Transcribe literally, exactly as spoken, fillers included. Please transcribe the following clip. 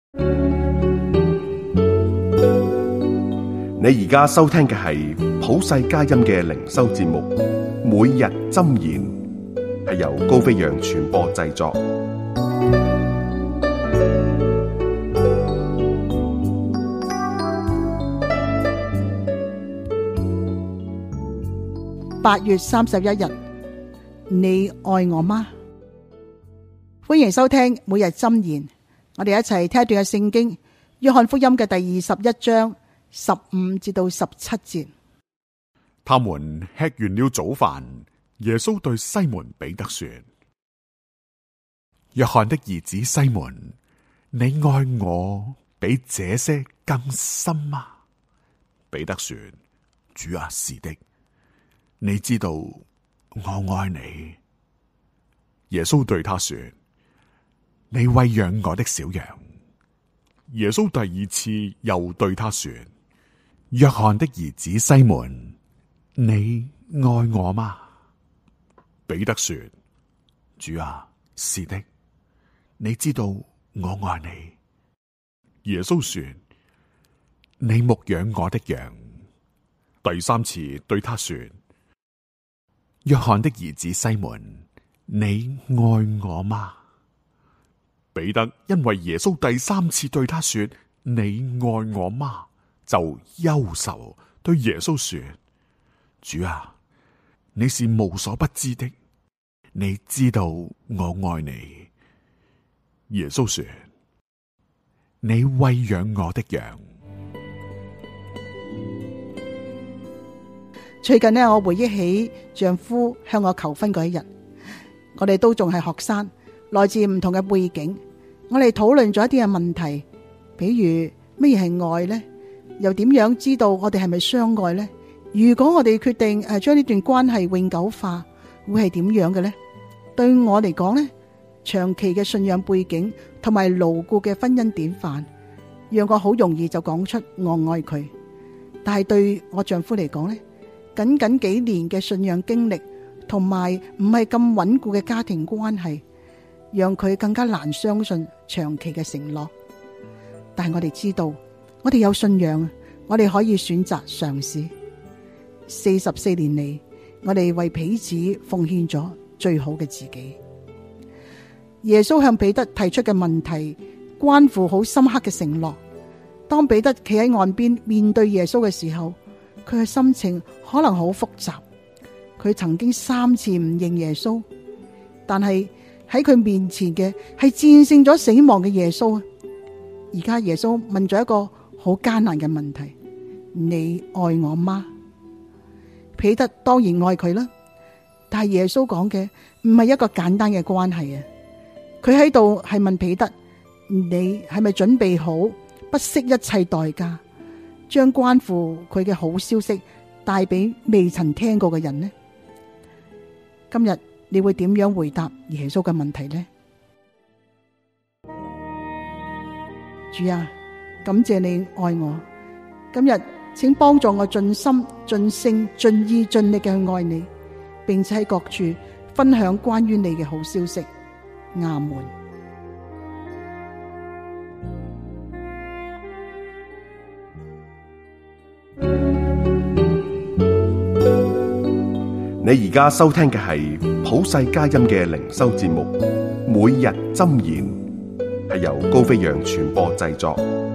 你而家收聽嘅係普世佳音嘅靈修節目，每日箴言，係由高飛揚傳播製作。 八月三十一日，你愛我嗎？歡迎收聽每日箴言，我哋一齊聽一段嘅聖經，約翰福音嘅第二十一章十五至到十七節。 他們吃完了早飯，耶穌對西門彼得說：約翰的兒子西門，你愛我比這些更深嗎？彼得說：主啊，是的，你知道我愛你。耶穌對他說：你餵養我的小羊。耶穌第二次又對他說：約翰的兒子西門，你愛我嗎？彼得說：主啊，是的，你知道我愛你。耶穌說：你牧養我的羊。第三次對他說：約翰的兒子西門，你愛我嗎？彼得因為耶穌第三次對他說：你愛我嗎？就憂愁對耶穌說：主啊，你是無所不知的，你知道我愛你。耶穌說：你餵養我的羊。 最近呢，我回憶起丈夫向我求婚嗰一日，我哋都仲係學生，來自唔同嘅背景，我哋討論咗一啲嘅問題，比如乜嘢係愛呢？又點樣知道我哋係咪相愛呢？如果我哋決定誒將呢段關係永久化，會係點樣嘅呢？對我嚟講呢，長期嘅信仰背景同埋牢固嘅婚姻典範，讓我好容易就講出我愛佢。但係對我丈夫嚟講呢，僅僅幾年嘅信仰經歷同埋唔係咁穩固嘅家庭關係，讓佢更加難相信長期嘅承諾。但係我哋知道，我哋有信仰，我哋可以選擇嘗試。四十四年嚟，我哋為彼此奉獻咗最好嘅自己。耶穌向彼得提出嘅問題，關乎好深刻嘅承諾。當彼得企喺岸邊面對耶穌嘅時候，佢嘅心情可能好複雜。佢曾經三次唔認耶穌，但係喺佢面前嘅係戰勝咗死亡嘅耶穌。而家耶穌問咗一個好艱難嘅問題：你愛我嗎？彼得當然愛佢啦，但係耶穌講嘅唔係一個簡單嘅關係啊！佢喺度係問彼得：你係咪準備好不惜一切代價，將關乎佢嘅好消息帶俾未曾聽過嘅人呢？今日你會點樣回答耶穌嘅問題呢？主啊，感謝你愛我，今日請幫助我盡心盡性盡意盡力嘅去愛你，並且喺各處分享關於你嘅好消息。阿門。 你而家收聽嘅係普世佳音嘅靈修節目，每日箴言，係由高飛揚傳播製作。